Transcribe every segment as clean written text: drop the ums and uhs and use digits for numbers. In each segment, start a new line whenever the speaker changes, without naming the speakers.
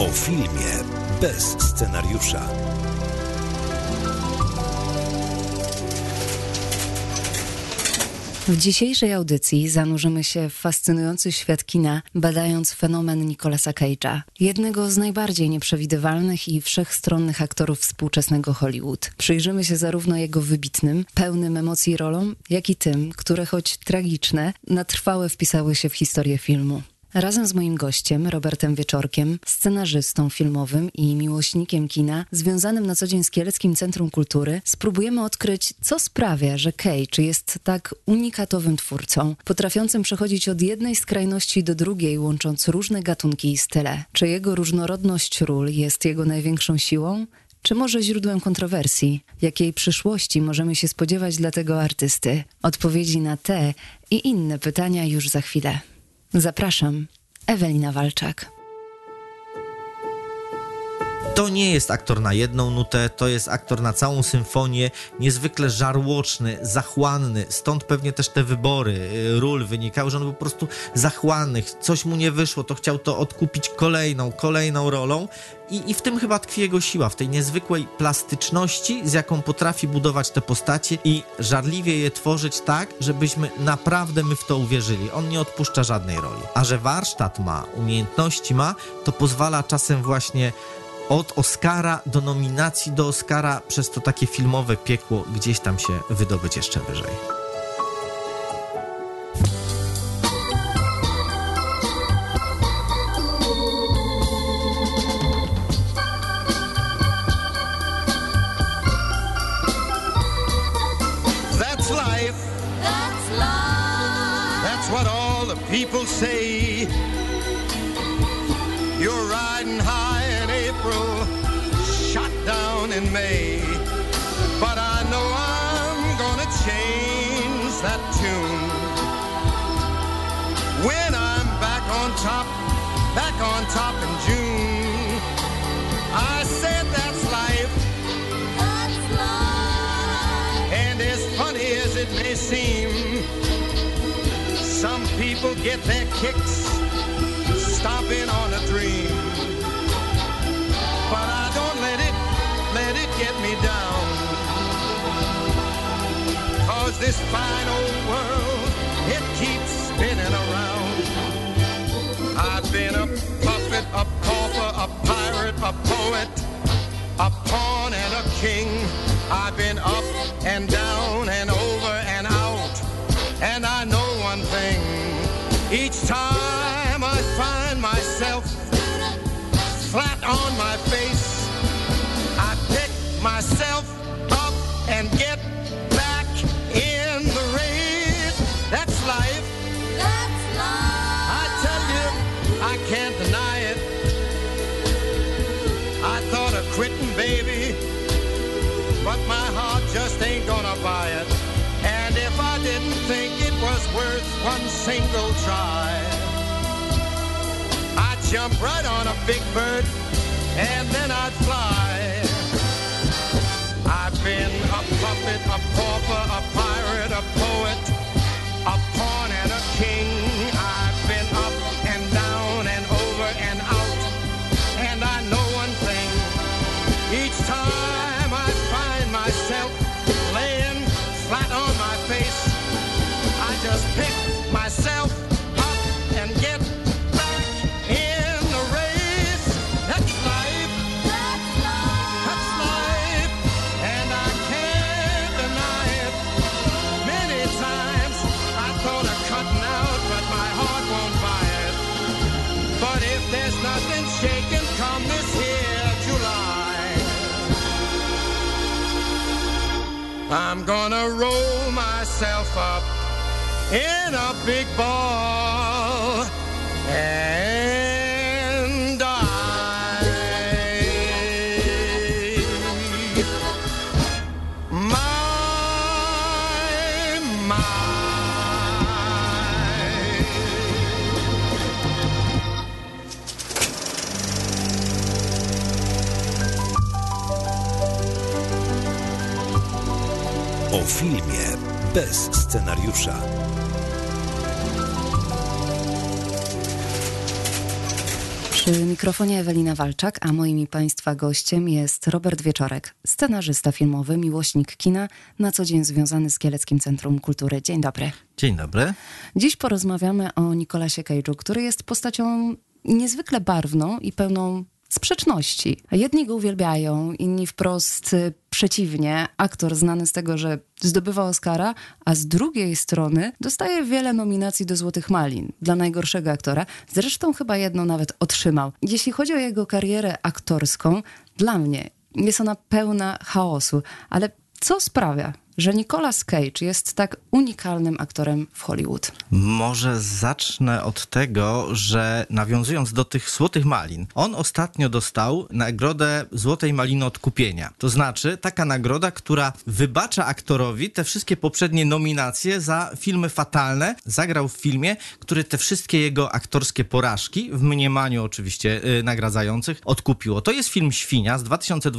O filmie bez scenariusza.
W dzisiejszej audycji zanurzymy się w fascynujący świat kina, badając fenomen Nicolasa Cage'a, jednego z najbardziej nieprzewidywalnych i wszechstronnych aktorów współczesnego Hollywood. Przyjrzymy się zarówno jego wybitnym, pełnym emocji rolom, jak i tym, które choć tragiczne, na trwałe wpisały się w historię filmu. Razem z moim gościem, Robertem Wieczorkiem, scenarzystą filmowym i miłośnikiem kina, związanym na co dzień z Kieleckim Centrum Kultury, spróbujemy odkryć, co sprawia, że Cage jest tak unikatowym twórcą, potrafiącym przechodzić od jednej skrajności do drugiej, łącząc różne gatunki i style. Czy jego różnorodność ról jest jego największą siłą? Czy może źródłem kontrowersji? Jakiej przyszłości możemy się spodziewać dla tego artysty? Odpowiedzi na te i inne pytania już za chwilę. Zapraszam, Ewelina Walczak.
To nie jest aktor na jedną nutę, to jest aktor na całą symfonię, niezwykle żarłoczny, zachłanny, stąd pewnie też te wybory ról wynikały, że on był po prostu zachłanny, coś mu nie wyszło, to chciał to odkupić kolejną rolą i w tym chyba tkwi jego siła, w tej niezwykłej plastyczności, z jaką potrafi budować te postacie i żarliwie je tworzyć tak, żebyśmy naprawdę my w to uwierzyli. On nie odpuszcza żadnej roli. A że warsztat ma, umiejętności ma, to pozwala czasem właśnie od Oscara do nominacji do Oscara przez to takie filmowe piekło gdzieś tam się wydobyć jeszcze wyżej.
That's life. That's life. That's what all the people say. You're riding high in April, shot down in May. But I know I'm gonna change that tune when I'm back on top in June. I said that's life. That's life. And as funny as it may seem, some people get their kicks stomping on a dream, but I don't let it get me down, 'cause this fine old world, it keeps spinning around. I've been a puppet, a pauper, a pirate, a poet, a pawn and a king. I've been up and down and over and out, and I know one thing, each time I find myself flat on my face, I pick myself up and get back in the race. That's life. That's life. I tell you, I can't deny it. I thought of quitting, baby, but my heart just ain't gonna buy it. And if I didn't think it was worth one single try, I'd jump right on a big bird and then I'd fly. I've been a puppet, a pauper, a pirate, a poet, a pawn and a king. I've been up and down and over and out, and I know one thing, each time I find myself laying flat on my face, I just pick myself up and get back in the race. That's life. That's life. That's life. And I can't deny it. Many times I thought of cutting out, but my heart won't buy it. But if there's nothing shaking come this here July, I'm gonna roll myself up in a big ball and die. My.
O filmie bez scenariusza.
Przy mikrofonie Ewelina Walczak, a moim i Państwa gościem jest Robert Wieczorek, scenarzysta filmowy, miłośnik kina, na co dzień związany z Kieleckim Centrum Kultury. Dzień dobry.
Dzień dobry.
Dziś porozmawiamy o Nicolasie Cage'u, który jest postacią niezwykle barwną i pełną sprzeczności. Jedni go uwielbiają, inni wprost przeciwnie. Aktor znany z tego, że zdobywa Oscara, a z drugiej strony dostaje wiele nominacji do Złotych Malin dla najgorszego aktora. Zresztą chyba jedną nawet otrzymał. Jeśli chodzi o jego karierę aktorską, dla mnie jest ona pełna chaosu. Ale co sprawia, że Nicolas Cage jest tak unikalnym aktorem w Hollywood?
Może zacznę od tego, że nawiązując do tych Złotych Malin, on ostatnio dostał nagrodę Złotej Maliny od kupienia. To znaczy taka nagroda, która wybacza aktorowi te wszystkie poprzednie nominacje za filmy fatalne. Zagrał w filmie, który te wszystkie jego aktorskie porażki, w mniemaniu oczywiście nagradzających, odkupiło. To jest film Świnia z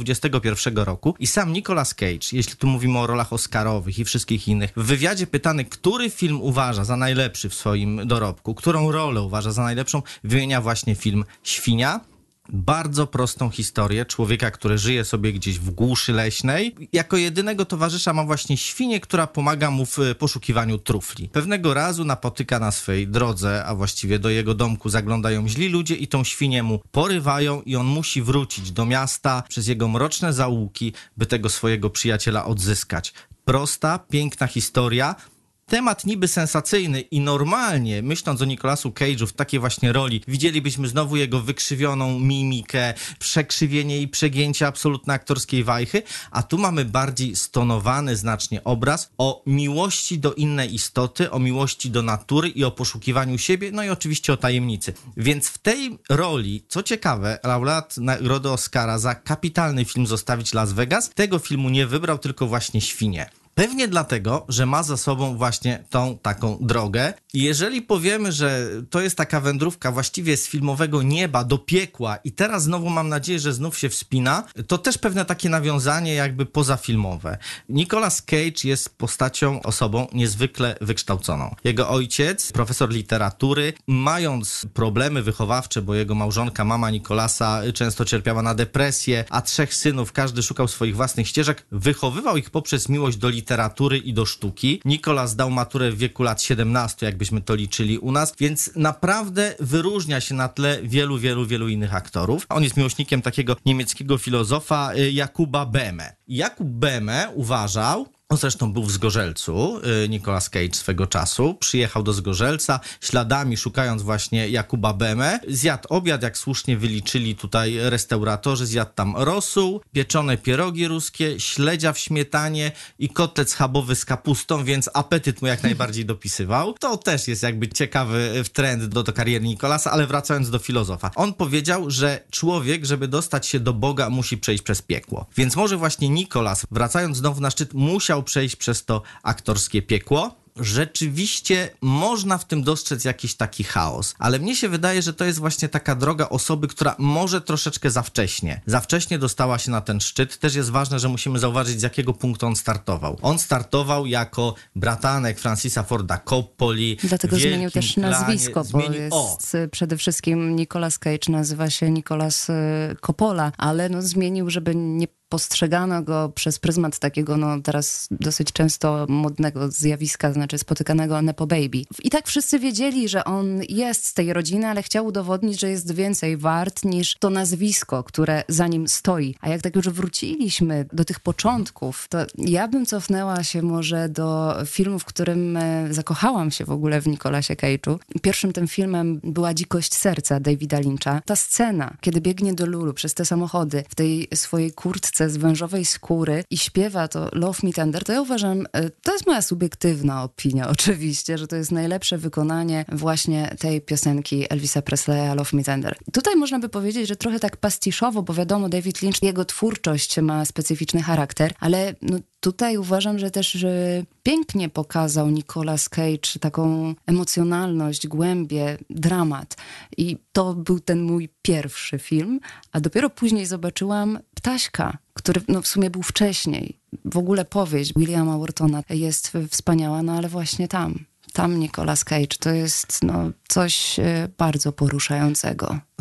2021 roku i sam Nicolas Cage, jeśli tu mówimy o rolach oscarowych i wszystkich innych, w wywiadzie pytany, który film uważa za najlepszy w swoim dorobku, którą rolę uważa za najlepszą, wymienia właśnie film Świnia. Bardzo prostą historię człowieka, który żyje sobie gdzieś w głuszy leśnej. Jako jedynego towarzysza ma właśnie świnię, która pomaga mu w poszukiwaniu trufli. Pewnego razu napotyka na swej drodze, a właściwie do jego domku zaglądają źli ludzie i tą świnię mu porywają i on musi wrócić do miasta przez jego mroczne zaułki, by tego swojego przyjaciela odzyskać. Prosta, piękna historia. Temat niby sensacyjny i normalnie, myśląc o Nicolasu Cage'u w takiej właśnie roli, widzielibyśmy znowu jego wykrzywioną mimikę, przekrzywienie i przegięcie absolutnie aktorskiej wajchy, a tu mamy bardziej stonowany znacznie obraz o miłości do innej istoty, o miłości do natury i o poszukiwaniu siebie, no i oczywiście o tajemnicy. Więc w tej roli, co ciekawe, laureat nagrody Oscara za kapitalny film Zostawić Las Vegas, tego filmu nie wybrał, tylko właśnie Świnię. Pewnie dlatego, że ma za sobą właśnie tą taką drogę. I jeżeli powiemy, że to jest taka wędrówka właściwie z filmowego nieba do piekła i teraz znowu mam nadzieję, że znów się wspina, to też pewne takie nawiązanie jakby pozafilmowe. Nicolas Cage jest postacią, osobą niezwykle wykształconą. Jego ojciec, profesor literatury, mając problemy wychowawcze, bo jego małżonka, mama Nicolasa często cierpiała na depresję, a 3 synów, każdy szukał swoich własnych ścieżek, wychowywał ich poprzez miłość do literatury i do sztuki. Nicolas dał maturę w wieku lat 17, jakbyśmy to liczyli u nas, więc naprawdę wyróżnia się na tle wielu innych aktorów. On jest miłośnikiem takiego niemieckiego filozofa Jakuba Böhme. Jakub Böhme uważał, on zresztą był w Zgorzelcu, Nicolas Cage swego czasu, przyjechał do Zgorzelca, śladami szukając właśnie Jakuba Böhme, zjadł obiad, jak słusznie wyliczyli tutaj restauratorzy, zjadł tam rosół, pieczone pierogi ruskie, śledzia w śmietanie i kotlet schabowy z kapustą, więc apetyt mu jak najbardziej dopisywał. To też jest jakby ciekawy trend do kariery Nicolasa, ale wracając do filozofa. On powiedział, że człowiek, żeby dostać się do Boga, musi przejść przez piekło. Więc może właśnie Nicolas, wracając znowu na szczyt, musiał przejść przez to aktorskie piekło. Rzeczywiście można w tym dostrzec jakiś taki chaos, ale mnie się wydaje, że to jest właśnie taka droga osoby, która może troszeczkę za wcześnie dostała się na ten szczyt. Też jest ważne, że musimy zauważyć, z jakiego punktu on startował. On startował jako bratanek Francisa Forda Coppoli.
Dlatego zmienił też nazwisko, bo jest przede wszystkim Nicolas Cage, nazywa się Nicolas Coppola, ale no zmienił, żeby nie postrzegano go przez pryzmat takiego, no teraz dosyć często modnego zjawiska, znaczy spotykanego nepo baby. I tak wszyscy wiedzieli, że on jest z tej rodziny, ale chciał udowodnić, że jest więcej wart niż to nazwisko, które za nim stoi. A jak tak już wróciliśmy do tych początków, to ja bym cofnęła się może do filmu, w którym zakochałam się w ogóle w Nicolasie Cage'u. Pierwszym tym filmem była Dzikość serca Davida Lyncha. Ta scena, kiedy biegnie do Lulu przez te samochody w tej swojej kurtce z wężowej skóry i śpiewa to Love Me Tender, to ja uważam, to jest moja subiektywna opinia oczywiście, że to jest najlepsze wykonanie właśnie tej piosenki Elvisa Presleya Love Me Tender. Tutaj można by powiedzieć, że trochę tak pastiszowo, bo wiadomo, David Lynch, jego twórczość ma specyficzny charakter, ale no tutaj uważam, że też że pięknie pokazał Nicolas Cage taką emocjonalność, głębię, dramat. I to był ten mój pierwszy film, a dopiero później zobaczyłam Ptaśka, który no, w sumie był wcześniej. W ogóle powieść Williama Whartona jest wspaniała, no ale właśnie tam Nicolas Cage to jest no, coś bardzo poruszającego.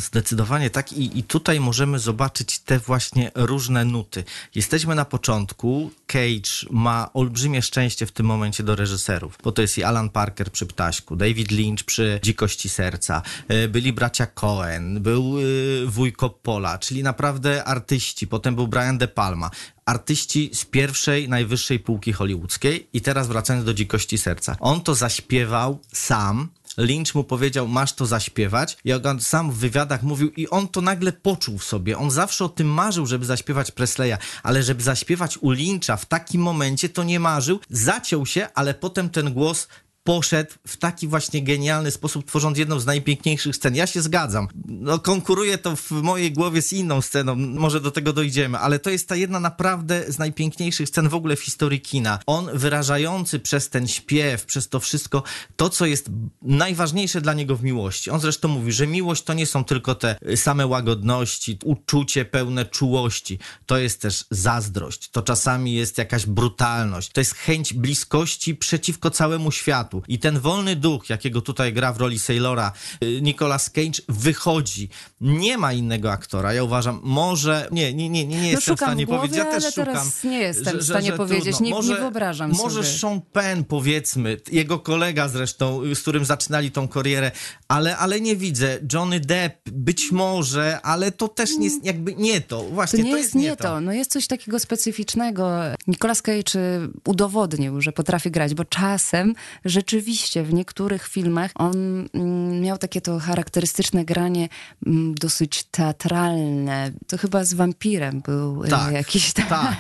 Zdecydowanie tak i tutaj możemy zobaczyć te właśnie różne nuty. Jesteśmy na początku, Cage ma olbrzymie szczęście w tym momencie do reżyserów, bo to jest i Alan Parker przy Ptaśku, David Lynch przy Dzikości serca, byli bracia Coen, był wuj Coppola, czyli naprawdę artyści, potem był Brian De Palma. Artyści z pierwszej, najwyższej półki hollywoodzkiej i teraz wracając do Dzikości serca. On to zaśpiewał sam, Lynch mu powiedział, masz to zaśpiewać. I on sam w wywiadach mówił i on to nagle poczuł w sobie. On zawsze o tym marzył, żeby zaśpiewać Presleya, ale żeby zaśpiewać u Lyncha w takim momencie to nie marzył. Zaciął się, ale potem ten głos poszedł w taki właśnie genialny sposób, tworząc jedną z najpiękniejszych scen. Ja się zgadzam. No, konkuruje to w mojej głowie z inną sceną. Może do tego dojdziemy, ale to jest ta jedna naprawdę z najpiękniejszych scen w ogóle w historii kina. On wyrażający przez ten śpiew, przez to wszystko, to co jest najważniejsze dla niego w miłości. On zresztą mówi, że miłość to nie są tylko te same łagodności, uczucie pełne czułości. To jest też zazdrość. To czasami jest jakaś brutalność. To jest chęć bliskości przeciwko całemu światu. I ten wolny duch, jakiego tutaj gra w roli Sailora Nicolas Cage, wychodzi. Nie ma innego aktora. Ja uważam, może... Nie jestem w stanie powiedzieć. Ja też szukam.
Teraz nie jestem w stanie powiedzieć. Nie wyobrażam sobie.
Może Sean Penn, powiedzmy, jego kolega zresztą, z którym zaczynali tą karierę, ale nie widzę. Johnny Depp, być może, ale to też nie jest jakby nie to. Właśnie,
to jest nie to. No jest coś takiego specyficznego. Nicolas Cage udowodnił, że potrafi grać, bo czasem rzeczywiście w niektórych filmach on miał takie to charakterystyczne granie dosyć teatralne. To chyba z wampirem był jakiś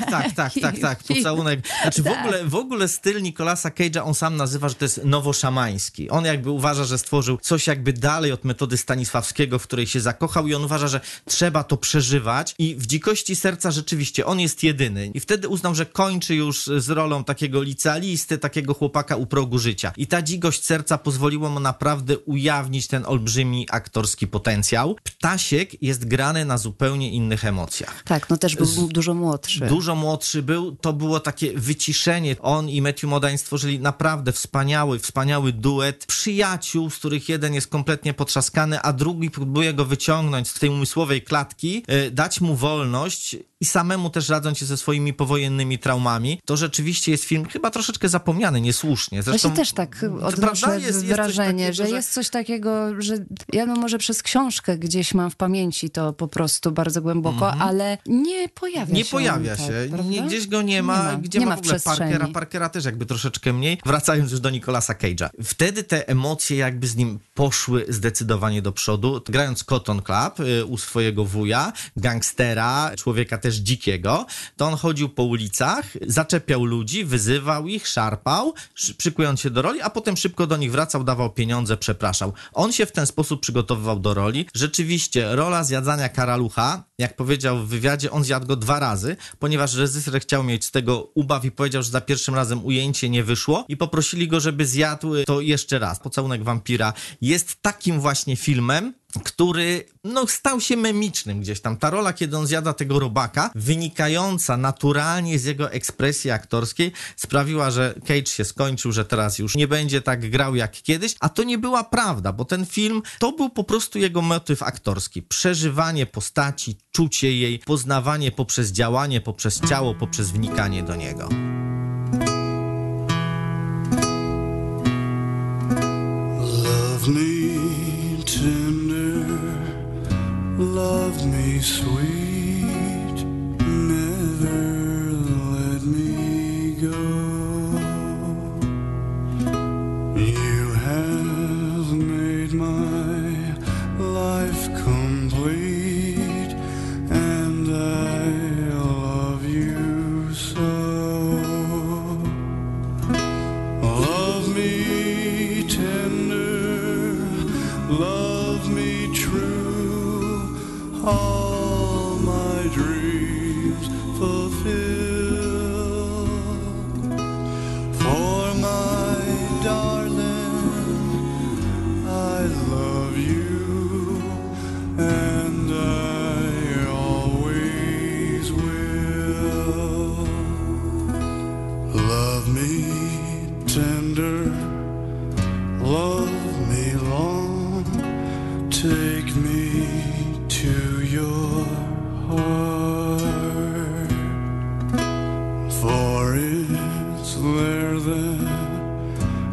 Tak. Pocałunek. Znaczy w ogóle styl Nicolasa Cage'a on sam nazywa, że to jest nowoszamański. On jakby uważa, że stworzył coś jakby dalej od metody Stanisławskiego, w której się zakochał i on uważa, że trzeba to przeżywać i w Dzikości serca rzeczywiście on jest jedyny. I wtedy uznał, że kończy już z rolą takiego licealisty, takiego chłopaka u progu życia. I ta dzikość serca pozwoliła mu naprawdę ujawnić ten olbrzymi aktorski potencjał. Ptasiek jest grany na zupełnie innych emocjach.
Tak, no też był dużo młodszy.
Dużo młodszy był, to było takie wyciszenie. On i Matthew Modine stworzyli naprawdę wspaniały duet przyjaciół, z których jeden jest kompletnie potrzaskany, a drugi próbuje go wyciągnąć z tej umysłowej klatki, dać mu wolność i samemu też radząc się ze swoimi powojennymi traumami. To rzeczywiście jest film chyba troszeczkę zapomniany, niesłusznie. Zresztą
ja się też tak odnoszę wrażenie, że jest coś takiego, że ja może przez książkę gdzieś mam w pamięci to po prostu bardzo głęboko, ale nie pojawia się.
Gdzieś go nie ma. Gdzie ma w ogóle Parkera też jakby troszeczkę mniej. Wracając już do Nicolasa Cage'a. Wtedy te emocje jakby z nim poszły zdecydowanie do przodu. Grając Cotton Club u swojego wuja, gangstera, człowieka też dzikiego, to on chodził po ulicach, zaczepiał ludzi, wyzywał ich, szarpał, przykując się do roli, a potem szybko do nich wracał, dawał pieniądze, przepraszał. On się w ten sposób przygotowywał do roli. Rzeczywiście rola zjadzania karalucha, jak powiedział w wywiadzie, on zjadł go 2 razy, ponieważ reżyser chciał mieć z tego ubaw i powiedział, że za pierwszym razem ujęcie nie wyszło i poprosili go, żeby zjadł to jeszcze raz. Pocałunek wampira jest takim właśnie filmem, który stał się memicznym gdzieś tam. Ta rola, kiedy on zjada tego robaka, wynikająca naturalnie z jego ekspresji aktorskiej, sprawiła, że Cage się skończył, że teraz już nie będzie tak grał jak kiedyś, a to nie była prawda, bo ten film to był po prostu jego motyw aktorski. Przeżywanie postaci, czucie jej, poznawanie poprzez działanie, poprzez ciało, poprzez wnikanie do niego.
Love me tender, love me sweet, never let me go. You have made my life complete, and I love you so. Love me tender, love me true, all my dreams fulfill. For my darling, I love you, and I always will. Love me tender, love me long, take me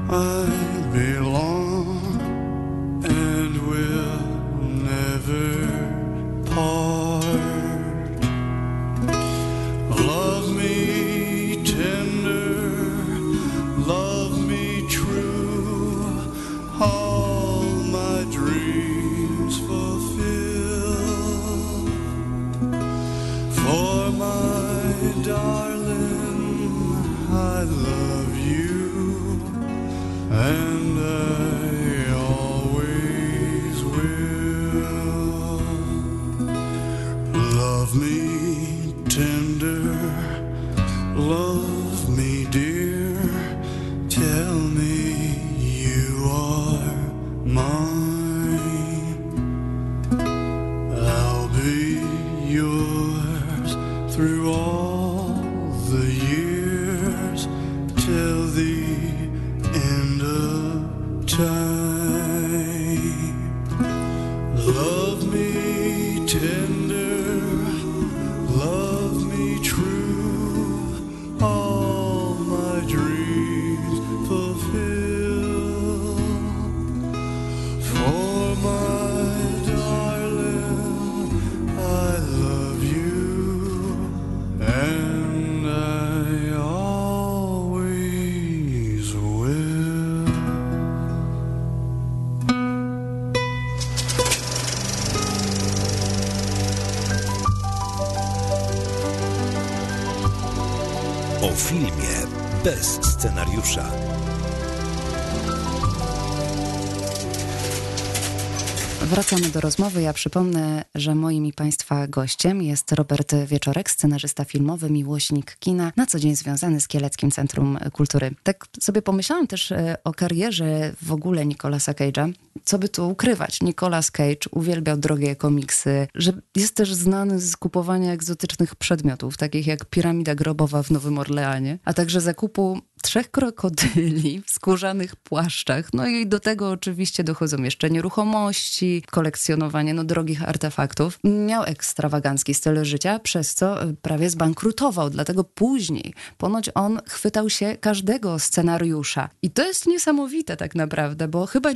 I belong and will never part. Love me tender, love me true, all my dreams fulfill. For my darling, I love you, and I always will. Love me tender, love me dear, tell me you are mine. I'll be yours through all the years till the end of time. Love me tender, love me true, all my dreams fulfill. For my darling, I love you, and I always will.
O filmie bez scenariusza.
Wracamy do rozmowy. Ja przypomnę, że moim i Państwa gościem jest Robert Wieczorek, scenarzysta filmowy, miłośnik kina, na co dzień związany z Kieleckim Centrum Kultury. Tak sobie pomyślałam też o karierze w ogóle Nicolasa Cage'a. Co by tu ukrywać? Nicolas Cage uwielbiał drogie komiksy, że jest też znany z kupowania egzotycznych przedmiotów, takich jak piramida grobowa w Nowym Orleanie, a także zakupu 3 krokodyli w skórzanych płaszczach. No i do tego oczywiście dochodzą jeszcze nieruchomości, kolekcjonowanie drogich artefaktów. Miał ekstrawagancki styl życia, przez co prawie zbankrutował. Dlatego później ponoć on chwytał się każdego scenariusza. I to jest niesamowite tak naprawdę, bo chyba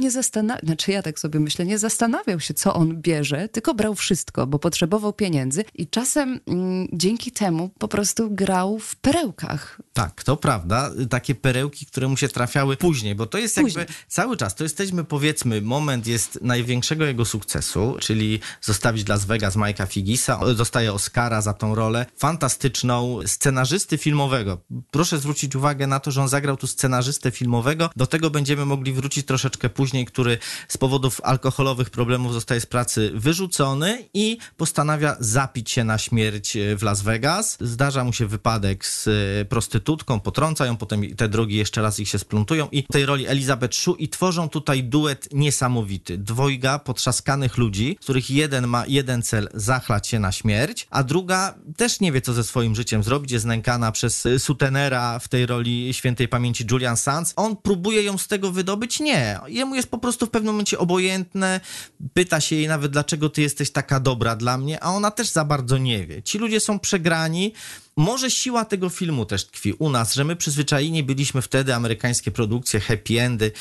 ja tak sobie myślę, nie zastanawiał się, co on bierze, tylko brał wszystko, bo potrzebował pieniędzy i czasem dzięki temu po prostu grał w perełkach.
Tak, to prawda. Takie perełki, które mu się trafiały później, bo to jest jakby cały czas, to jesteśmy, powiedzmy, moment jest największego jego sukcesu, czyli Zostawić Las Vegas Mike'a Figgisa, dostaje Oscara za tą rolę, fantastyczną, scenarzysty filmowego. Proszę zwrócić uwagę na to, że on zagrał tu scenarzystę filmowego, do tego będziemy mogli wrócić troszeczkę później, który z powodów alkoholowych problemów zostaje z pracy wyrzucony i postanawia zapić się na śmierć w Las Vegas. Zdarza mu się wypadek z prostytutką, potrąca ją, potem te drogi jeszcze raz ich się splątują i w tej roli Elizabeth Shue i tworzą tutaj duet niesamowity. Dwojga potrzaskanych ludzi, z których jeden ma jeden cel, zachlać się na śmierć, a druga też nie wie, co ze swoim życiem zrobić, jest nękana przez sutenera w tej roli świętej pamięci Julian Sands. On próbuje ją z tego wydobyć? Nie. Jemu jest po prostu w pewnym momencie obojętne, pyta się jej nawet, dlaczego ty jesteś taka dobra dla mnie, a ona też za bardzo nie wie. Ci ludzie są przegrani. Może siła tego filmu też tkwi u nas, że my przyzwyczajeni byliśmy wtedy amerykańskie produkcje, happy endy.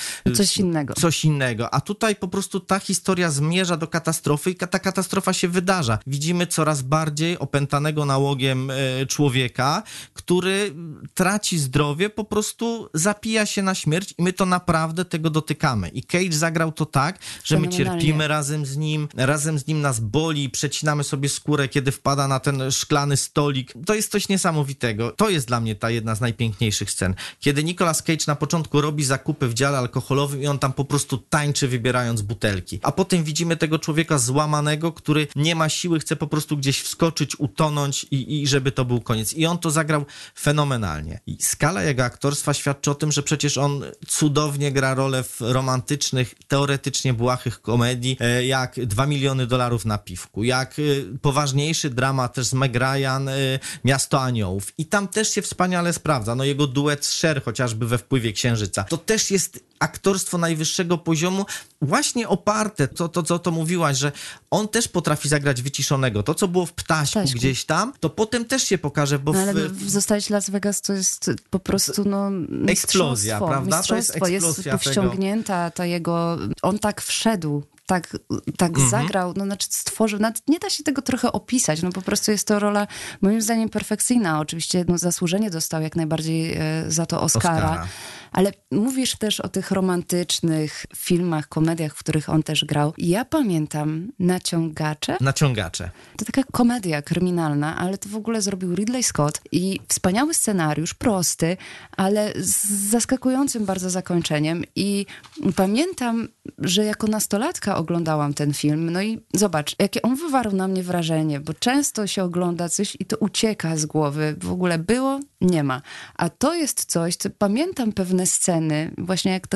Coś innego. A tutaj po prostu ta historia zmierza do katastrofy i ta katastrofa się wydarza. Widzimy coraz bardziej opętanego nałogiem człowieka, który traci zdrowie, po prostu zapija się na śmierć i my to naprawdę tego dotykamy. I Cage zagrał to tak, że my cierpimy razem z nim nas boli, przecinamy sobie skórę, kiedy wpada na ten szklany stolik. To jest coś niesamowitego. To jest dla mnie ta jedna z najpiękniejszych scen. Kiedy Nicolas Cage na początku robi zakupy w dziale alkoholowym i on tam po prostu tańczy, wybierając butelki. A potem widzimy tego człowieka złamanego, który nie ma siły, chce po prostu gdzieś wskoczyć, utonąć i żeby to był koniec. I on to zagrał fenomenalnie. I skala jego aktorstwa świadczy o tym, że przecież on cudownie gra rolę w romantycznych, teoretycznie błahych komedii, jak $2 miliony na piwku, jak poważniejszy dramat też z Meg Ryan, Miasto 100 aniołów i tam też się wspaniale sprawdza. No jego duet z Cher chociażby we Wpływie księżyca. To też jest aktorstwo najwyższego poziomu, właśnie oparte, co mówiłaś, że on też potrafi zagrać wyciszonego. To, co było w Ptaśku gdzieś tam, to potem też się pokaże, bo
ale Zostać Las Vegas to jest po prostu
eksplozja, prawda?
Mistrzostwo.
To jest eksplozja
jest powściągnięta ta jego... On tak wszedł, tak zagrał, stworzył, nie da się tego trochę opisać, po prostu jest to rola moim zdaniem perfekcyjna. Oczywiście zasłużenie dostał jak najbardziej za to Oscara. Ale mówisz też o tych romantycznych filmach, komediach, w których on też grał. Ja pamiętam Naciągacze. To taka komedia kryminalna, ale to w ogóle zrobił Ridley Scott i wspaniały scenariusz, prosty, ale z zaskakującym bardzo zakończeniem. I pamiętam, że jako nastolatka oglądałam ten film, no i zobacz, jakie on wywarł na mnie wrażenie, bo często się ogląda coś i to ucieka z głowy. W ogóle było? Nie ma. A to jest coś, co pamiętam pewne sceny, właśnie jak ta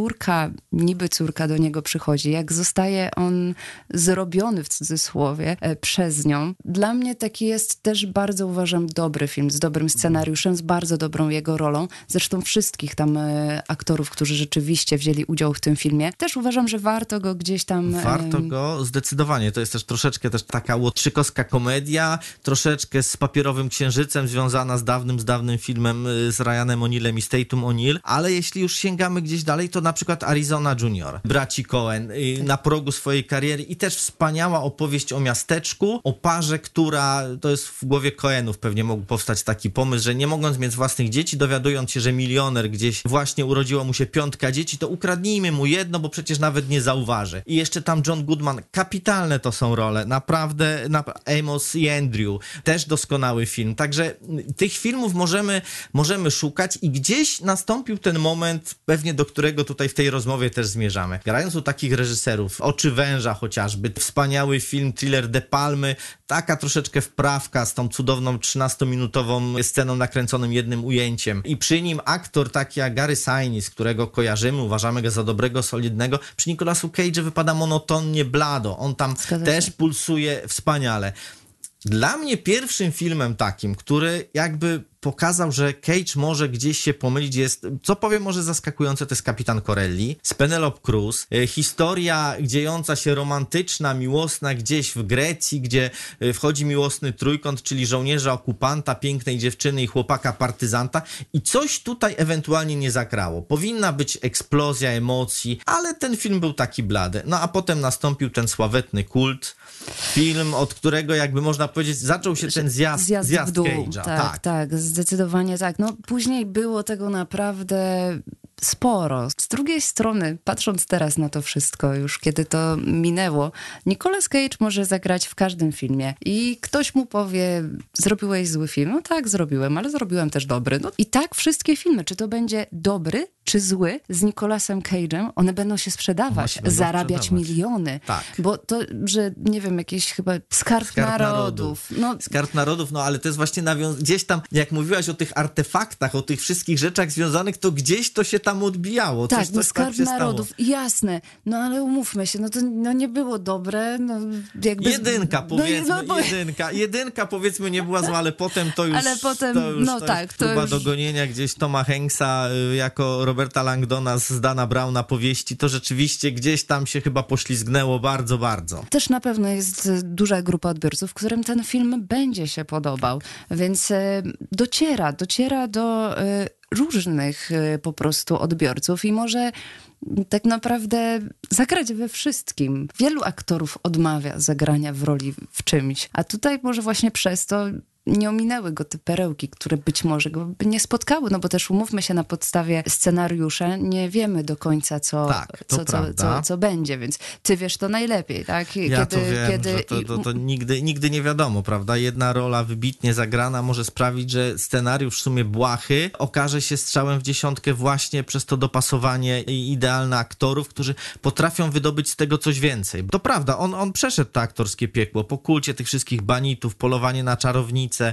niby córka do niego przychodzi, jak zostaje on zrobiony w cudzysłowie przez nią. Dla mnie taki jest też bardzo, uważam, dobry film, z dobrym scenariuszem, z bardzo dobrą jego rolą. Zresztą wszystkich tam aktorów, którzy rzeczywiście wzięli udział w tym filmie. Też uważam, że warto go gdzieś tam...
Warto go, zdecydowanie. To jest też troszeczkę taka łotrzykowska komedia, troszeczkę z Papierowym Księżycem związana z dawnym filmem z Ryanem O'Neillem i z Tatum O'Neill, ale jeśli już sięgamy gdzieś dalej, to na przykład Arizona Junior, braci Coen, na progu swojej kariery i też wspaniała opowieść o miasteczku, o parze, która, to jest w głowie Coenów pewnie mógł powstać taki pomysł, że nie mogąc mieć własnych dzieci, dowiadując się, że milioner gdzieś właśnie urodziło mu się 5 dzieci, to ukradnijmy mu jedno, bo przecież nawet nie zauważy. I jeszcze tam John Goodman, kapitalne to są role, naprawdę, Amos i Andrew, też doskonały film, także tych filmów możemy szukać i gdzieś nastąpił ten moment, pewnie do którego tutaj w tej rozmowie też zmierzamy. Grając u takich reżyserów, Oczy węża chociażby, wspaniały film, thriller De Palmy, taka troszeczkę wprawka z tą cudowną 13-minutową sceną nakręconym jednym ujęciem. I przy nim aktor taki jak Gary Sinise, którego kojarzymy, uważamy go za dobrego, solidnego. Przy Nicolasu Cage'ie wypada monotonnie blado. On tam też pulsuje wspaniale. Dla mnie pierwszym filmem takim, który jakby pokazał, że Cage może gdzieś się pomylić, jest, co powiem może zaskakujące, to jest Kapitan Corelli z Penelope Cruz. Historia dziejąca się romantyczna, miłosna gdzieś w Grecji, gdzie wchodzi miłosny trójkąt, czyli żołnierza okupanta, pięknej dziewczyny i chłopaka partyzanta i coś tutaj ewentualnie nie zagrało. Powinna być eksplozja emocji, ale ten film był taki blady. No a potem nastąpił ten sławetny kult. Film, od którego jakby można powiedzieć, zaczął się ten zjazd
w dół.
Cage'a.
Tak, zdecydowanie tak. No później było tego naprawdę sporo. Z drugiej strony, patrząc teraz na to wszystko, już kiedy to minęło, Nicolas Cage może zagrać w każdym filmie i ktoś mu powie, zrobiłeś zły film. No tak, zrobiłem, ale zrobiłem też dobry. No i tak wszystkie filmy, czy to będzie dobry, czy zły, z Nicolasem Cage'em, one będą się sprzedawać, zarabiać miliony.
Tak.
Bo to, że nie wiem, jakieś chyba Skarb Narodów.
Skarb Narodów, no ale to jest właśnie gdzieś tam, jak mówiłaś o tych artefaktach, o tych wszystkich rzeczach związanych, to gdzieś to się tam odbijało.
Tak, Skarb Narodów, jasne. No ale umówmy się, to nie było dobre.
Jedynka, powiedzmy, jedynka powiedzmy nie była zła, ale potem to już próba dogonienia gdzieś Toma Hanksa jako Roberta Langdona z Dana Browna powieści, to rzeczywiście gdzieś tam się chyba poślizgnęło bardzo, bardzo.
Też na pewno jest duża grupa odbiorców, którym ten film będzie się podobał, więc dociera do różnych po prostu odbiorców i może tak naprawdę zagrać we wszystkim. Wielu aktorów odmawia zagrania w roli w czymś, a tutaj może właśnie przez to nie ominęły go te perełki, które być może go by nie spotkały, no bo też umówmy się, na podstawie scenariusza nie wiemy do końca, co będzie, więc ty wiesz to najlepiej, tak?
To nigdy nie wiadomo, prawda? Jedna rola wybitnie zagrana może sprawić, że scenariusz w sumie błahy okaże się strzałem w dziesiątkę właśnie przez to dopasowanie i idealne aktorów, którzy potrafią wydobyć z tego coś więcej. To prawda, on przeszedł to aktorskie piekło, po kulcie tych wszystkich banitów, polowanie na czarownicę, czarownicę.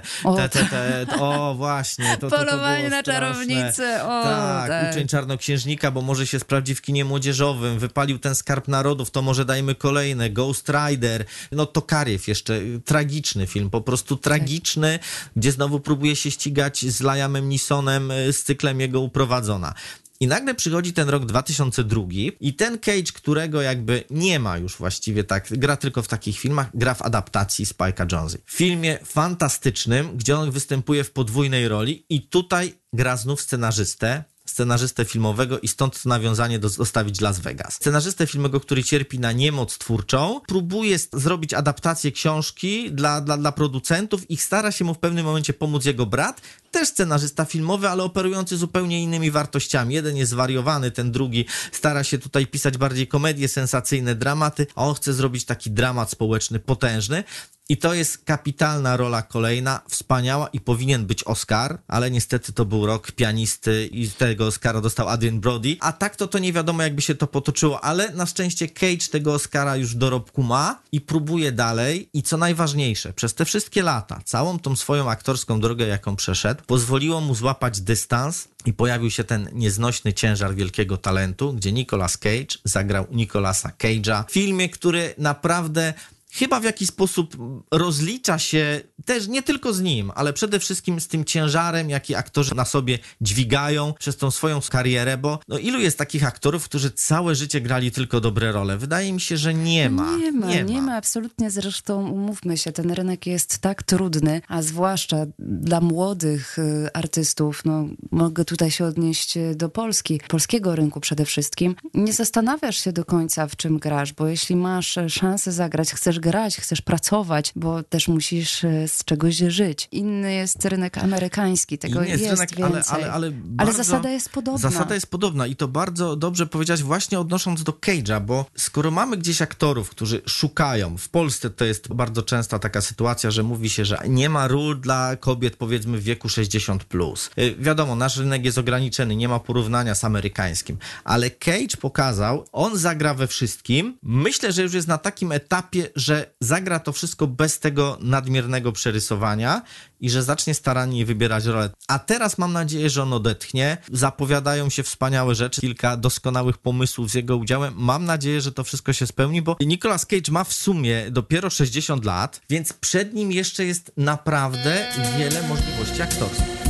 Właśnie. To
Polowanie
było
na
straszne.
czarownicę.
Tak, Uczeń Czarnoksiężnika, bo może się sprawdzi w kinie młodzieżowym. Wypalił ten Skarb Narodów, to może dajmy kolejne. Ghost Rider. No Tokariew jeszcze. Tragiczny film, po prostu tragiczny, gdzie znowu próbuje się ścigać z Liamem Neesonem z cyklem jego Uprowadzona. I nagle przychodzi ten rok 2002 i ten Cage, którego jakby nie ma już właściwie tak, gra tylko w takich filmach, gra w adaptacji Spike'a Jonze. W filmie fantastycznym, gdzie on występuje w podwójnej roli i tutaj gra znów scenarzystę filmowego i stąd to nawiązanie dostawić Las Vegas. Scenarzystę filmowego, który cierpi na niemoc twórczą, próbuje zrobić adaptację książki dla producentów i stara się mu w pewnym momencie pomóc jego brat, też scenarzysta filmowy, ale operujący zupełnie innymi wartościami. Jeden jest zwariowany, ten drugi stara się tutaj pisać bardziej komedie, sensacyjne dramaty, a on chce zrobić taki dramat społeczny potężny. I to jest kapitalna rola kolejna, wspaniała i powinien być Oscar, ale niestety to był rok pianisty i tego Oscara dostał Adrien Brody, a tak to nie wiadomo jakby się to potoczyło, ale na szczęście Cage tego Oscara już w dorobku ma i próbuje dalej i co najważniejsze, przez te wszystkie lata, całą tą swoją aktorską drogę jaką przeszedł, pozwoliło mu złapać dystans i pojawił się ten nieznośny ciężar wielkiego talentu, gdzie Nicolas Cage zagrał Nicolasa Cage'a w filmie, który naprawdę chyba w jakiś sposób rozlicza się też nie tylko z nim, ale przede wszystkim z tym ciężarem, jaki aktorzy na sobie dźwigają przez tą swoją karierę, bo ilu jest takich aktorów, którzy całe życie grali tylko dobre role? Wydaje mi się, że nie ma.
Nie ma, absolutnie. Zresztą umówmy się, ten rynek jest tak trudny, a zwłaszcza dla młodych artystów, mogę tutaj się odnieść do polskiego rynku przede wszystkim. Nie zastanawiasz się do końca, w czym grasz, bo jeśli masz szansę zagrać, chcesz grać, chcesz pracować, bo też musisz z czegoś żyć. Inny jest rynek amerykański, tego jest rynek, więcej. Ale zasada jest podobna.
Zasada jest podobna i to bardzo dobrze powiedziałaś właśnie odnosząc do Cage'a, bo skoro mamy gdzieś aktorów, którzy szukają, w Polsce to jest bardzo częsta taka sytuacja, że mówi się, że nie ma ról dla kobiet powiedzmy w wieku 60+. Wiadomo, nasz rynek jest ograniczony, nie ma porównania z amerykańskim, ale Cage pokazał, on zagra we wszystkim. Myślę, że już jest na takim etapie, że zagra to wszystko bez tego nadmiernego przerysowania i że zacznie starannie wybierać rolę. A teraz mam nadzieję, że on odetchnie. Zapowiadają się wspaniałe rzeczy, kilka doskonałych pomysłów z jego udziałem. Mam nadzieję, że to wszystko się spełni, bo Nicolas Cage ma w sumie dopiero 60 lat, więc przed nim jeszcze jest naprawdę wiele możliwości aktorskich.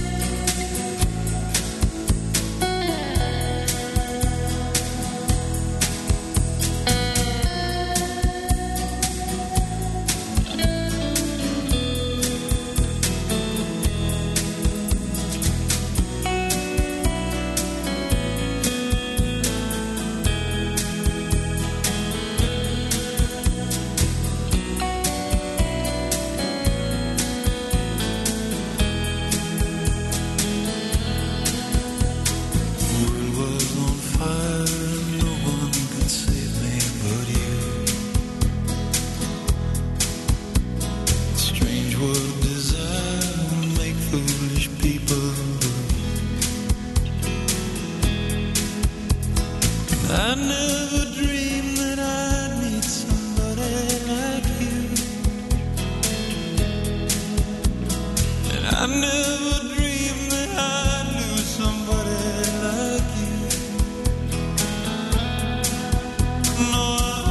I never dreamed that I'd meet somebody like you, and I never dreamed that I'd lose somebody like you. No,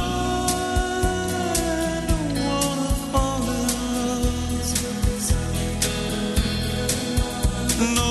I don't wanna fall in love. No,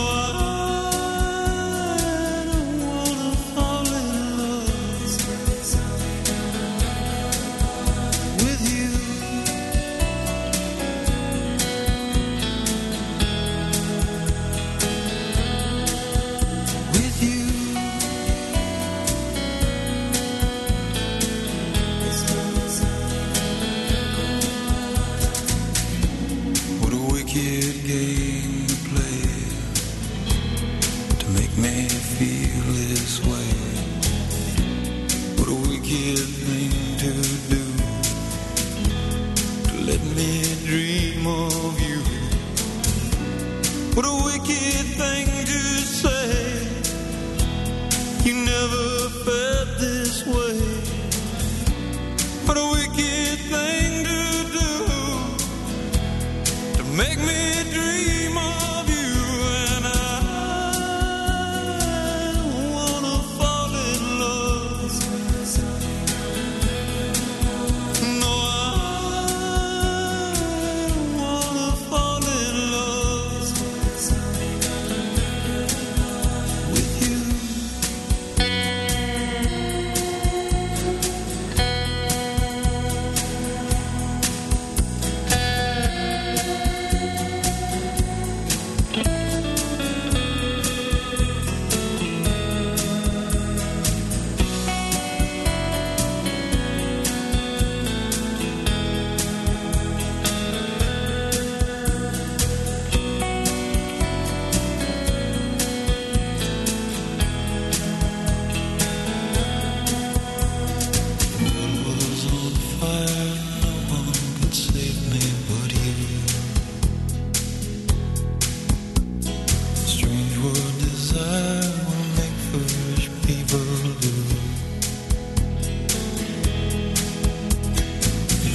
make me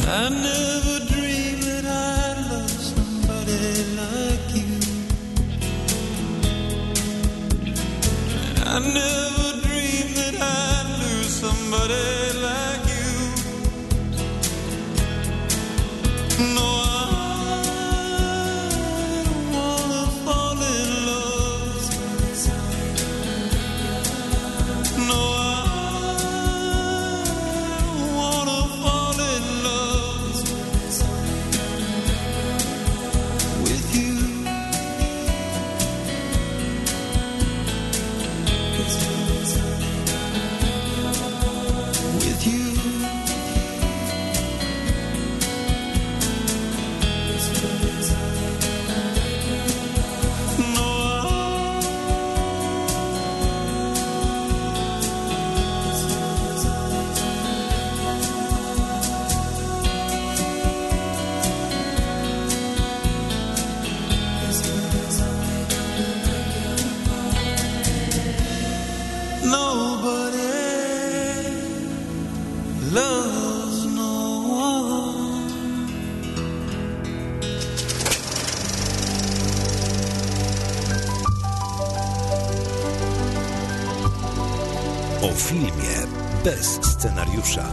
I never dreamed that I'd love somebody like you. And I never dreamed that I'd lose somebody like you. No, I don't wanna fall in love. No, I don't wanna fall in love with you. With you. Nobody loves no one.
O filmie bez scenariusza.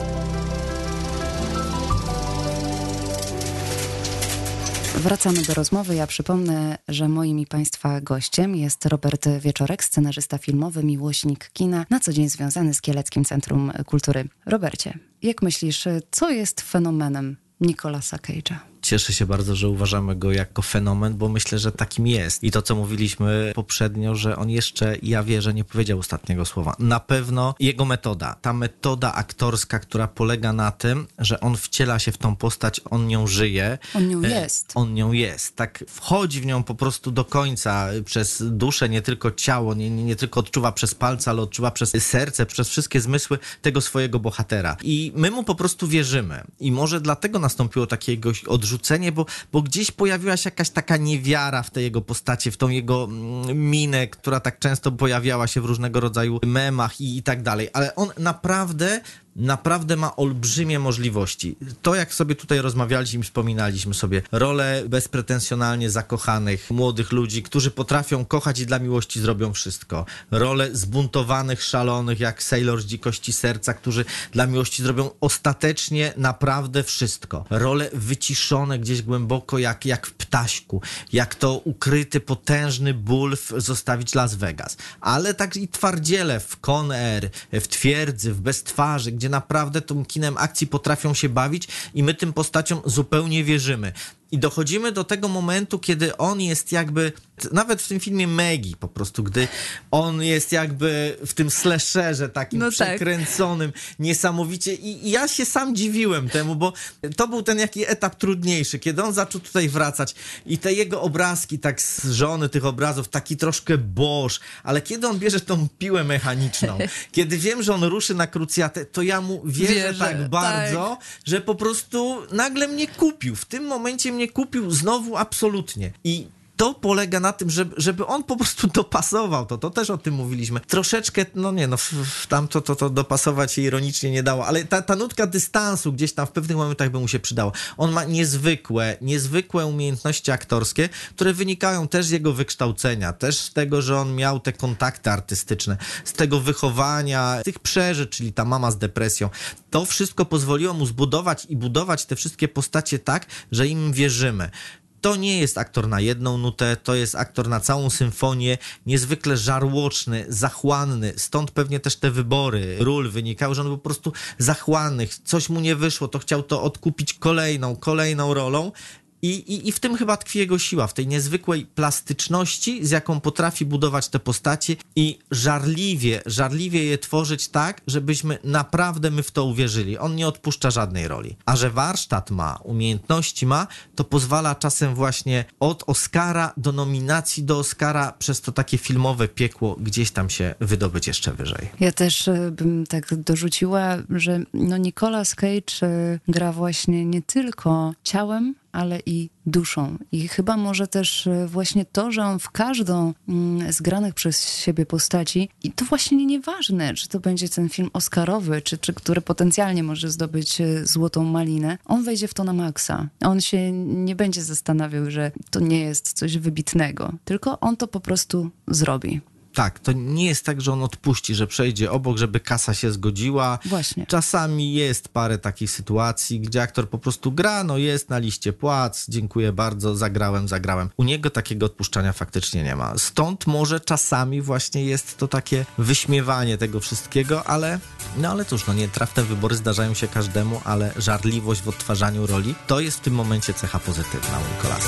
Wracamy do rozmowy. Ja przypomnę, że moim i Państwa gościem jest Robert Wieczorek, scenarzysta filmowy, miłośnik kina, na co dzień związany z Kieleckim Centrum Kultury. Robercie, jak myślisz, co jest fenomenem Nicolasa Cage'a?
Cieszę się bardzo, że uważamy go jako fenomen, bo myślę, że takim jest. I to, co mówiliśmy poprzednio, że on jeszcze, ja wierzę, nie powiedział ostatniego słowa. Na pewno jego metoda, ta metoda aktorska, która polega na tym, że on wciela się w tą postać, on nią żyje.
On nią jest.
On nią jest. Tak wchodzi w nią po prostu do końca, przez duszę, nie tylko ciało, nie tylko odczuwa przez palce, ale odczuwa przez serce, przez wszystkie zmysły tego swojego bohatera. I my mu po prostu wierzymy. I może dlatego nastąpiło takiego odrzucenie, bo gdzieś pojawiła się jakaś taka niewiara w tej jego postaci, w tą jego minę, która tak często pojawiała się w różnego rodzaju memach i tak dalej. Ale on naprawdę ma olbrzymie możliwości. To, jak sobie tutaj rozmawialiśmy, wspominaliśmy sobie, rolę bezpretensjonalnie zakochanych młodych ludzi, którzy potrafią kochać i dla miłości zrobią wszystko. Rolę zbuntowanych, szalonych, jak Sailor z dzikości serca, którzy dla miłości zrobią ostatecznie naprawdę wszystko. Role wyciszone gdzieś głęboko, jak w Ptaśku. Jak to ukryty, potężny ból zostawić Las Vegas. Ale tak i twardziele w Con Air, w Twierdzy, w Bez twarzy, gdzie naprawdę tym kinem akcji potrafią się bawić i my tym postaciom zupełnie wierzymy. I dochodzimy do tego momentu, kiedy on jest jakby, nawet w tym filmie Maggie po prostu, gdy on jest jakby w tym slasherze takim przekręconym, niesamowicie. I ja się sam dziwiłem temu, bo to był ten jaki etap trudniejszy, kiedy on zaczął tutaj wracać i te jego obrazki, tak z żony tych obrazów, taki troszkę boż, ale kiedy on bierze tą piłę mechaniczną, kiedy wiem, że on ruszy na krucjatę, to ja mu wierzę tak bardzo, że po prostu nagle mnie kupił. W tym momencie mnie kupił znowu absolutnie. I to polega na tym, żeby on po prostu dopasował to też o tym mówiliśmy. Troszeczkę, tam to dopasować się ironicznie nie dało, ale ta nutka dystansu gdzieś tam w pewnych momentach by mu się przydała. On ma niezwykłe umiejętności aktorskie, które wynikają też z jego wykształcenia, też z tego, że on miał te kontakty artystyczne, z tego wychowania, tych przeżyć, czyli ta mama z depresją. To wszystko pozwoliło mu zbudować i budować te wszystkie postacie tak, że im wierzymy. To nie jest aktor na jedną nutę, to jest aktor na całą symfonię, niezwykle żarłoczny, zachłanny, stąd pewnie też te wybory ról wynikały, że on był po prostu zachłanny, coś mu nie wyszło, to chciał to odkupić kolejną rolą. I w tym chyba tkwi jego siła, w tej niezwykłej plastyczności, z jaką potrafi budować te postacie i żarliwie je tworzyć tak, żebyśmy naprawdę my w to uwierzyli. On nie odpuszcza żadnej roli. A że warsztat ma, umiejętności ma, to pozwala czasem właśnie od Oscara do nominacji do Oscara przez to takie filmowe piekło gdzieś tam się wydobyć jeszcze wyżej.
Ja też bym tak dorzuciła, że Nicolas Cage gra właśnie nie tylko ciałem, ale i duszą. I chyba może też właśnie to, że on w każdą z granych przez siebie postaci, i to właśnie nieważne, czy to będzie ten film oscarowy, czy który potencjalnie może zdobyć Złotą Malinę, on wejdzie w to na maksa. On się nie będzie zastanawiał, że to nie jest coś wybitnego, tylko on to po prostu zrobi.
Tak, to nie jest tak, że on odpuści, że przejdzie obok, żeby kasa się zgodziła.
Właśnie.
Czasami jest parę takich sytuacji, gdzie aktor po prostu gra, no jest na liście płac, dziękuję bardzo, zagrałem. U niego takiego odpuszczania faktycznie nie ma. Stąd może czasami właśnie jest to takie wyśmiewanie tego wszystkiego, ale cóż, nietrafne wybory zdarzają się każdemu, ale żarliwość w odtwarzaniu roli to jest w tym momencie cecha pozytywna u Nicolasa.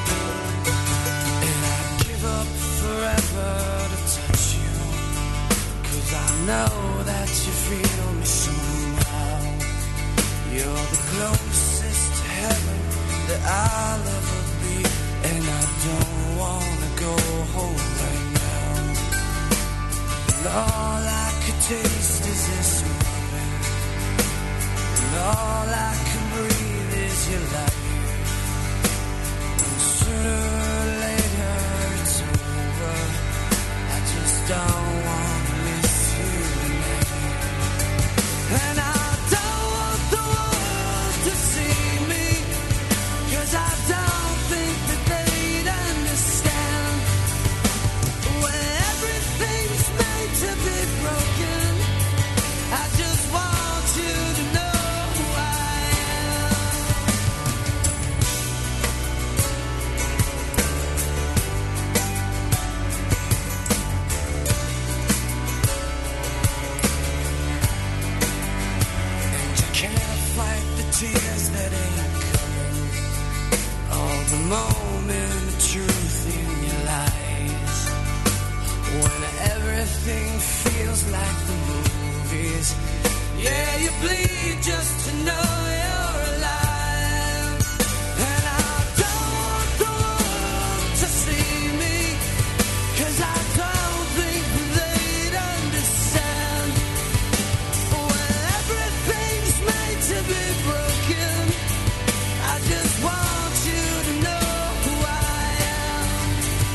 Know that you feel me somehow. You're the closest to heaven that I'll ever be, and I don't wanna go home right now. And all I could taste is this moment, and all I can breathe is your light. And sooner or later it's over. I just don't want. And I don't want the world to see me, 'cause I don't think that they'd understand. When everything's made to be broken, I just want you to know who I am. Tears that ain't coming, all the moment of truth in your lies. When everything feels like the movies, yeah, you bleed just to know you're alive. And I don't want the world to see me, 'cause I don't think they'd understand. When everything's made to be broken, I just want you to know who I am.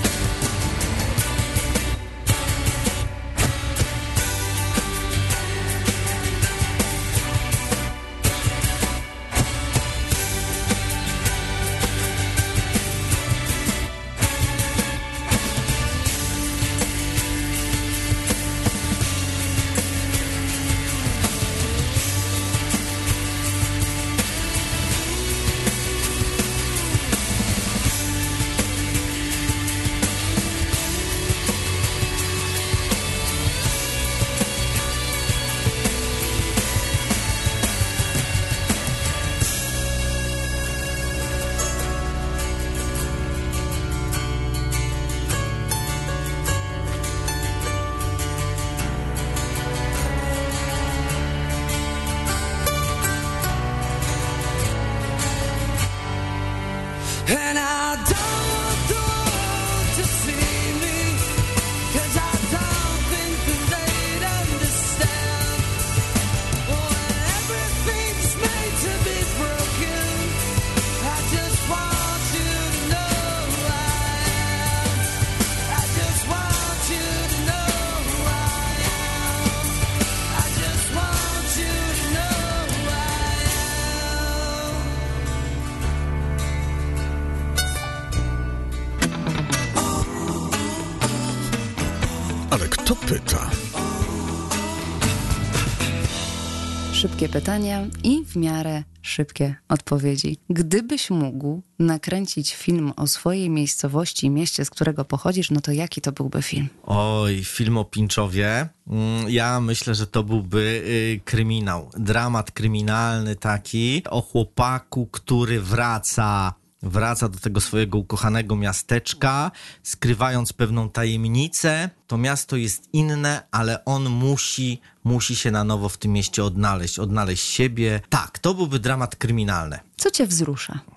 And I don't want the world to see me, 'cause I don't think that they'd understand. When everything's made to be broken, I just want you to know who I am. I just want you to know who I am. I just want you to know who I am.
Ale kto pyta?
Szybkie pytania i w miarę szybkie odpowiedzi. Gdybyś mógł nakręcić film o swojej miejscowości, mieście, z którego pochodzisz, no to jaki to byłby film?
Oj, film o Pińczowie. Ja myślę, że to byłby kryminał. Dramat kryminalny taki o chłopaku, który wraca do tego swojego ukochanego miasteczka, skrywając pewną tajemnicę. To miasto jest inne, ale on musi się na nowo w tym mieście odnaleźć siebie. Tak, to byłby dramat kryminalny.
Co cię wzrusza?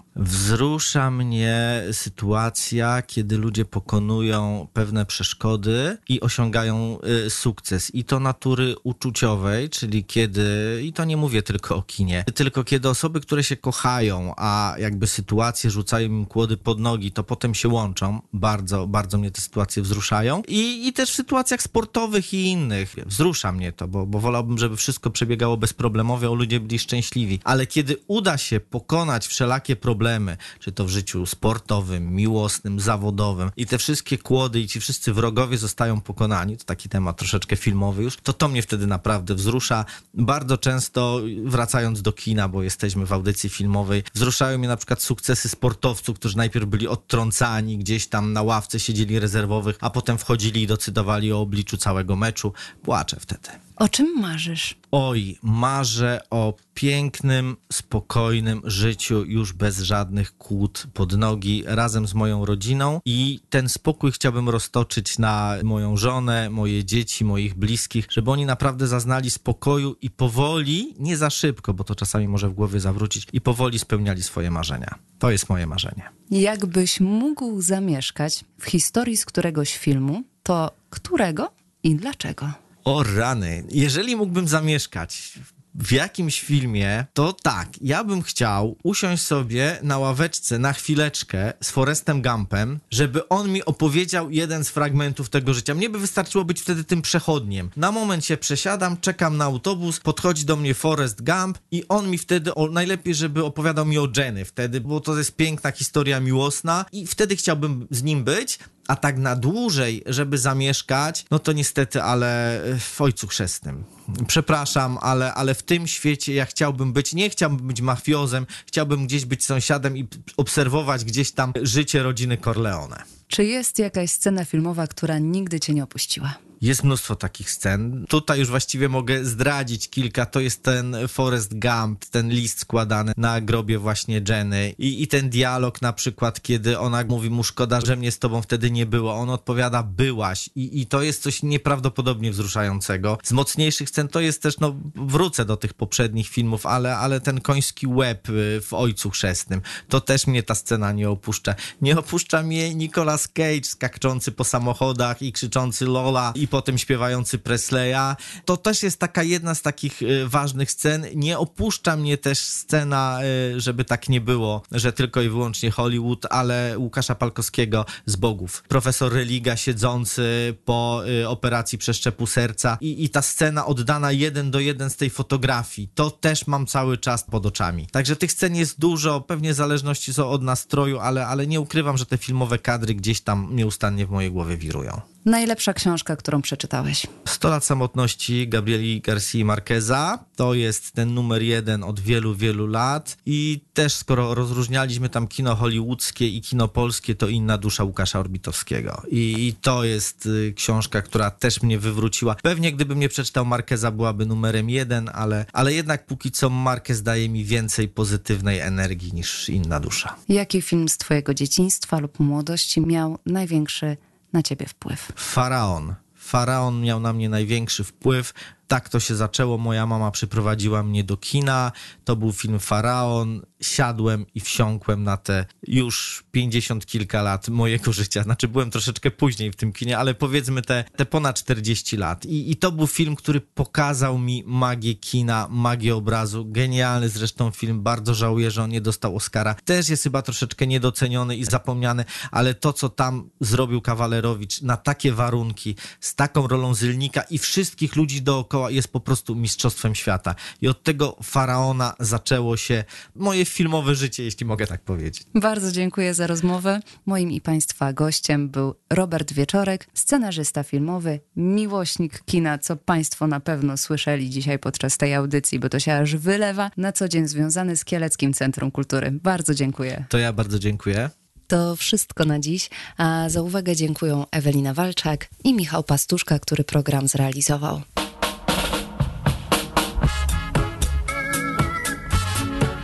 Wzrusza mnie sytuacja, kiedy ludzie pokonują pewne przeszkody i osiągają sukces. I to natury uczuciowej, czyli kiedy, i to nie mówię tylko o kinie, tylko kiedy osoby, które się kochają, a jakby sytuacje rzucają im kłody pod nogi, to potem się łączą. Bardzo, bardzo mnie te sytuacje wzruszają. I też w sytuacjach sportowych i innych. Wzrusza mnie to, bo wolałbym, żeby wszystko przebiegało bezproblemowo, a ludzie byli szczęśliwi. Ale kiedy uda się pokonać wszelakie problemy, czy to w życiu sportowym, miłosnym, zawodowym i te wszystkie kłody i ci wszyscy wrogowie zostają pokonani, to taki temat troszeczkę filmowy już, to mnie wtedy naprawdę wzrusza. Bardzo często wracając do kina, bo jesteśmy w audycji filmowej, wzruszają mnie na przykład sukcesy sportowców, którzy najpierw byli odtrącani, gdzieś tam na ławce siedzieli rezerwowych, a potem wchodzili i decydowali o obliczu całego meczu. Płaczę wtedy.
O czym marzysz?
Oj, marzę o pięknym, spokojnym życiu już bez żadnych kłód pod nogi, razem z moją rodziną i ten spokój chciałbym roztoczyć na moją żonę, moje dzieci, moich bliskich, żeby oni naprawdę zaznali spokoju i powoli, nie za szybko, bo to czasami może w głowie zawrócić, i powoli spełniali swoje marzenia. To jest moje marzenie.
Jakbyś mógł zamieszkać w historii z któregoś filmu, to którego i dlaczego?
O rany, jeżeli mógłbym zamieszkać w jakimś filmie, to tak, ja bym chciał usiąść sobie na ławeczce na chwileczkę z Forrestem Gumpem, żeby on mi opowiedział jeden z fragmentów tego życia. Mnie by wystarczyło być wtedy tym przechodniem. Na moment się przesiadam, czekam na autobus, podchodzi do mnie Forrest Gump i on mi wtedy, najlepiej żeby opowiadał mi o Jenny wtedy, bo to jest piękna historia miłosna i wtedy chciałbym z nim być. A tak na dłużej, żeby zamieszkać, no to niestety, ale w Ojcu Chrzestnym. Przepraszam, ale w tym świecie ja chciałbym być, nie chciałbym być mafiozem, chciałbym gdzieś być sąsiadem i obserwować gdzieś tam życie rodziny Corleone.
Czy jest jakaś scena filmowa, która nigdy cię nie opuściła?
Jest mnóstwo takich scen. Tutaj już właściwie mogę zdradzić kilka. To jest ten Forrest Gump, ten list składany na grobie właśnie Jenny i ten dialog na przykład, kiedy ona mówi mu szkoda, że mnie z tobą wtedy nie było. On odpowiada byłaś i to jest coś nieprawdopodobnie wzruszającego. Z mocniejszych scen to jest też, wrócę do tych poprzednich filmów, ale ten koński łeb w Ojcu Chrzestnym, to też mnie ta scena nie opuszcza. Nie opuszcza mnie Nicolas Cage skaczący po samochodach i krzyczący Lola i potem śpiewający Presleya. To też jest taka jedna z takich ważnych scen. Nie opuszcza mnie też scena, żeby tak nie było, że tylko i wyłącznie Hollywood, ale Łukasza Palkowskiego z Bogów. Profesor Religa siedzący po operacji przeszczepu serca i ta scena oddana 1:1 z tej fotografii. To też mam cały czas pod oczami. Także tych scen jest dużo, pewnie w zależności są od nastroju, ale nie ukrywam, że te filmowe kadry gdzieś tam nieustannie w mojej głowie wirują.
Najlepsza książka, którą przeczytałeś?
100 lat samotności Gabrieli García Marqueza. To jest ten numer 1 od wielu, wielu lat. I też skoro rozróżnialiśmy tam kino hollywoodzkie i kino polskie, to Inna dusza Łukasza Orbitowskiego. I to jest książka, która też mnie wywróciła. Pewnie gdybym nie przeczytał Marqueza, byłaby numerem 1, ale jednak póki co Marquez daje mi więcej pozytywnej energii niż Inna dusza.
Jaki film z twojego dzieciństwa lub młodości miał największy na ciebie wpływ?
Faraon. Faraon miał na mnie największy wpływ. Tak to się zaczęło. Moja mama przyprowadziła mnie do kina. To był film Faraon. Siadłem i wsiąkłem na te już 50 kilka lat mojego życia. Znaczy byłem troszeczkę później w tym kinie, ale powiedzmy te ponad 40 lat. I to był film, który pokazał mi magię kina, magię obrazu. Genialny zresztą film. Bardzo żałuję, że on nie dostał Oscara. Też jest chyba troszeczkę niedoceniony i zapomniany, ale to, co tam zrobił Kawalerowicz na takie warunki, z taką rolą Zylnika i wszystkich ludzi dookoła, jest po prostu mistrzostwem świata. I od tego Faraona zaczęło się moje filmowe życie, jeśli mogę tak powiedzieć.
Bardzo dziękuję za rozmowę. Moim i Państwa gościem był Robert Wieczorek, scenarzysta filmowy, miłośnik kina, co Państwo na pewno słyszeli dzisiaj podczas tej audycji, bo to się aż wylewa, na co dzień związany z Kieleckim Centrum Kultury. Bardzo dziękuję.
To ja bardzo dziękuję.
To wszystko na dziś, a za uwagę dziękuję Ewelina Walczak i Michał Pastuszka, który program zrealizował.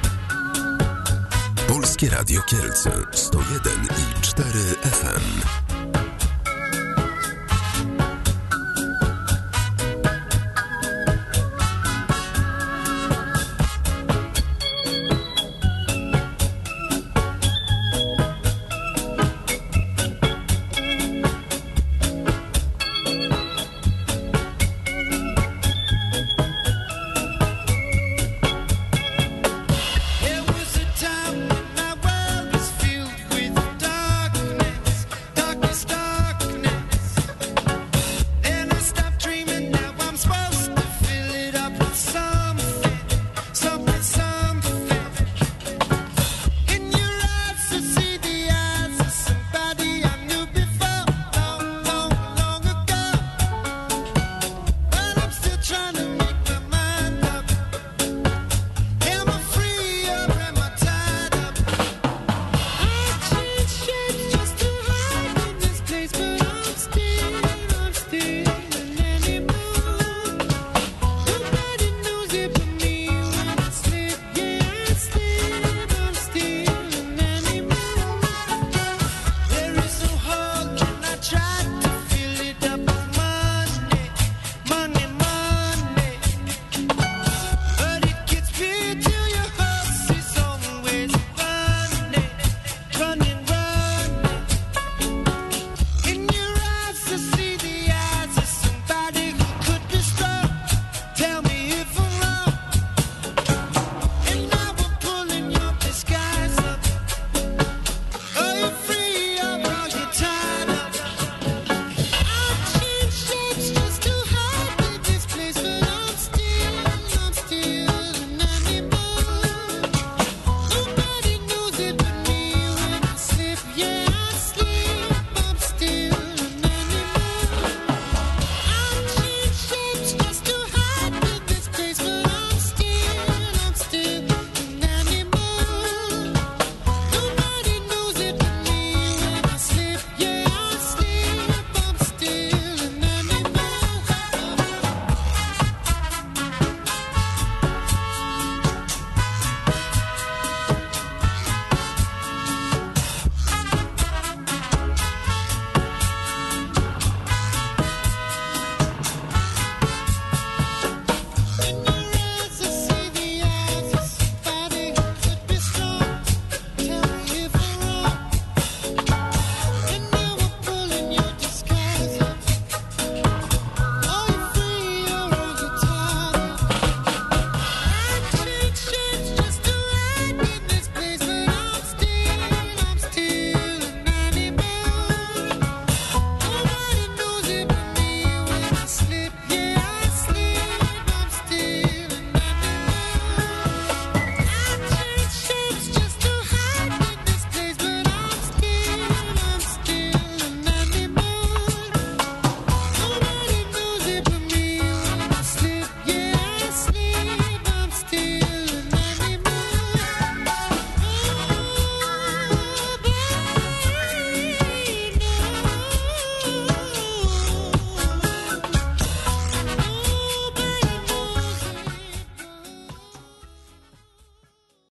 Polskie Radio Kielce 101,4 FM.